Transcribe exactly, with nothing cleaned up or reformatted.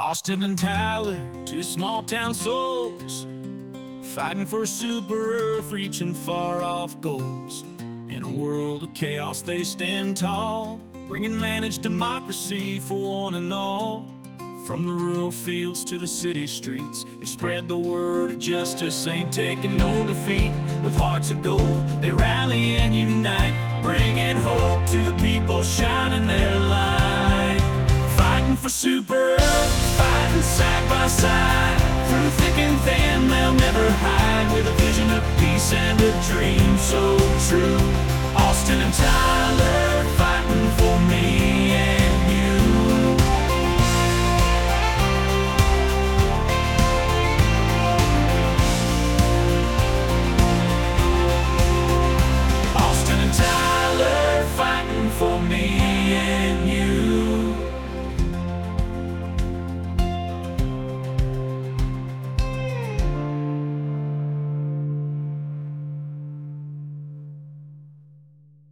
Austin and Tyler, two small town souls, fighting for super earth, reaching far off goals. In a world of chaos they stand tall, bringing managed democracy for one and all. From the rural fields to the city streets, they spread the word of justice, ain't taking no defeat. With hearts of gold, they rally and unite, bringing hope to the people, shining their light. Fighting for super earth, fighting side by side, through thick and thin they'll never hide, with a vision of peace and a dream so true. Austin and Tyler,